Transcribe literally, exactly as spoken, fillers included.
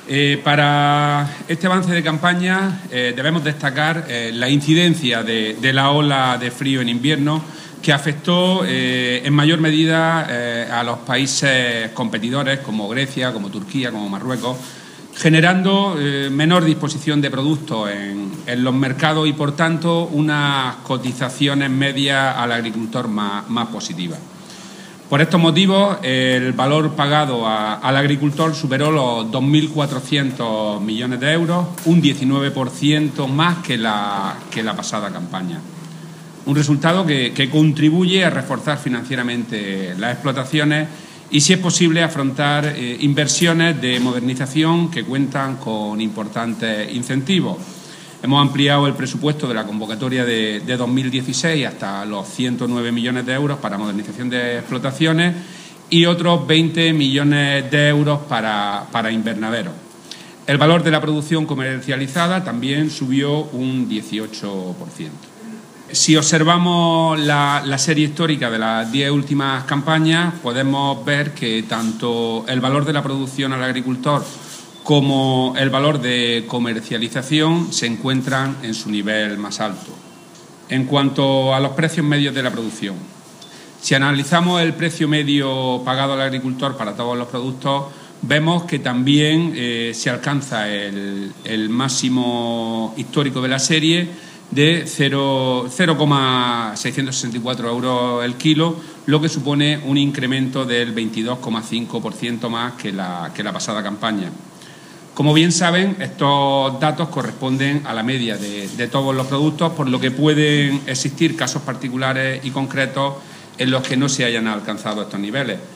Eh, para este avance de campaña eh, debemos destacar eh, la incidencia de, de la ola de frío en invierno, que afectó eh, en mayor medida eh, a los países competidores como Grecia, como Turquía, como Marruecos, generando eh, menor disposición de productos en, en los mercados y, por tanto, unas cotizaciones medias al agricultor más, más positivas. Por estos motivos, el valor pagado a, al agricultor superó los dos mil cuatrocientos millones de euros, un diecinueve por ciento más que la, que la pasada campaña. Un resultado que, que contribuye a reforzar financieramente las explotaciones y, si es posible, afrontar eh, inversiones de modernización que cuentan con importantes incentivos. Hemos ampliado el presupuesto de la convocatoria de, de dos mil dieciséis hasta los ciento nueve millones de euros para modernización de explotaciones y otros veinte millones de euros para, para invernaderos. El valor de la producción comercializada también subió un dieciocho por ciento. Si observamos la, la serie histórica de las diez últimas campañas, podemos ver que tanto el valor de la producción al agricultor como el valor de comercialización se encuentran en su nivel más alto. En cuanto a los precios medios de la producción, si analizamos el precio medio pagado al agricultor para todos los productos, vemos que también eh, se alcanza el, el máximo histórico de la serie de cero coma seiscientos sesenta y cuatro euros el kilo, lo que supone un incremento del veintidós coma cinco por ciento más que la, que la pasada campaña. Como bien saben, estos datos corresponden a la media de, de todos los productos, por lo que pueden existir casos particulares y concretos en los que no se hayan alcanzado estos niveles.